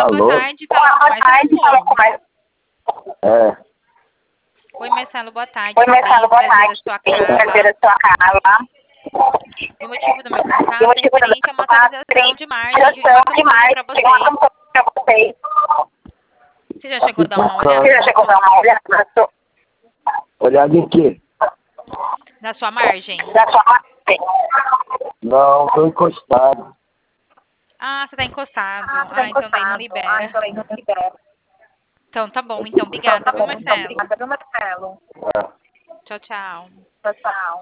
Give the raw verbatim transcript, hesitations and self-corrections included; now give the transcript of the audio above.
Alô? boa tarde. Fala com Boa tarde, fala com Marcelo. É. Oi, Marcelo, boa tarde. Oi, Tudo bem? Marcelo, boa Prazer, eu tarde. sou a Prazer, Carla. eu sou a Carla. E o motivo do meu E o contato é motivo do meu referente a uma contato atualização de margem de geração uma de campanha para marketing, uma vocês. campanha para vocês. Você já chegou a dar uma Você olhada já na chegou a sua, dar uma olhada na sua... Olhada em quê? na sua margem? Na sua marketing? Não, estou encostado. Ah, você está encostado. Ah, você tá Ah, então daí não encostado. Ah, libera. então aí não libera. Então tá bom. Então, Então, obrigada, tá viu, bom. Então, Marcelo? obrigada, viu, Marcelo? É. Tchau, tchau. Tchau, tchau.